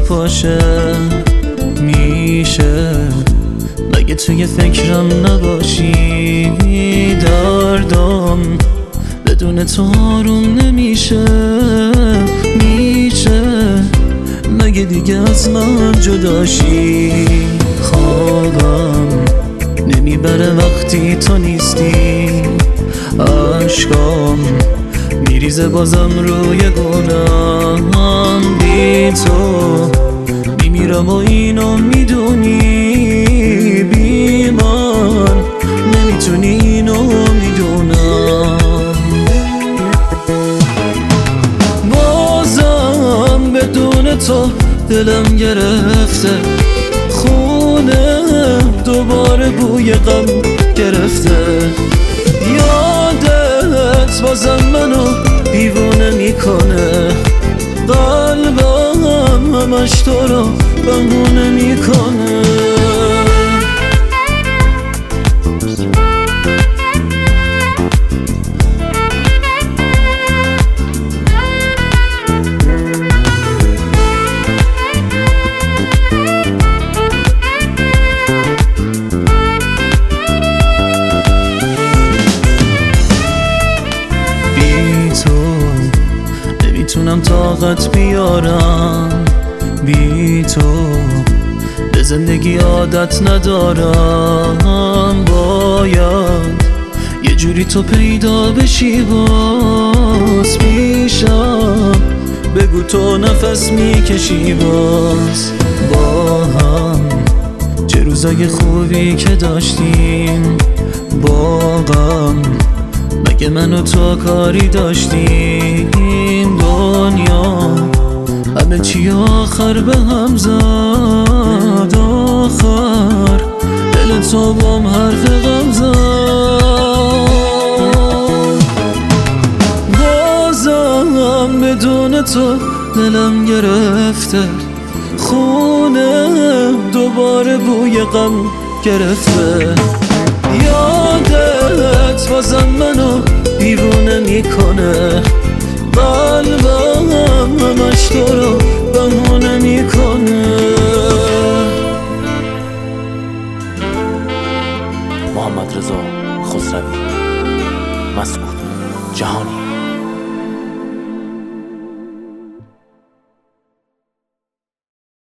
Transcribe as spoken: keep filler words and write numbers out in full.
میپاشه. میشه مگه توی فکرم نباشی؟ دردم بدون تو آروم نمیشه. میشه مگه دیگه از من جداشی؟ خوابم نمیبره وقتی تو نیستی. عشقام میریزه بازم روی گونم. بی تو میمیرم و اینو میدونی. بی من نمیتونی اینو میدونم. بازم بدون تو دلم گرفته. خونه دوباره بوی غم گرفته. یادت بازم منو دیوونه میکنه. قلبم همش تو رو بهونه میکنه. نمیتونم طاقت بیارم. بی تو به زندگی عادت ندارم. باید یه جوری تو پیدا بشی باز پیشم. بگو تو نفس میکشی باز. با هم چه روزای خوبی که داشتیم. با غم مگه من و تو کاری داشتیم؟ دنیا همه چی آخر به هم زد. آخر دل تو بام حرف غم زد. بازم بدون تو دلم گرفته. خونه دوباره بوی غم گرفته. یادت بازم منو دیوونه میکنه. قلبم همش تو رو بهونه میکنه. محمد رضا خسروی، مسعود جهانی.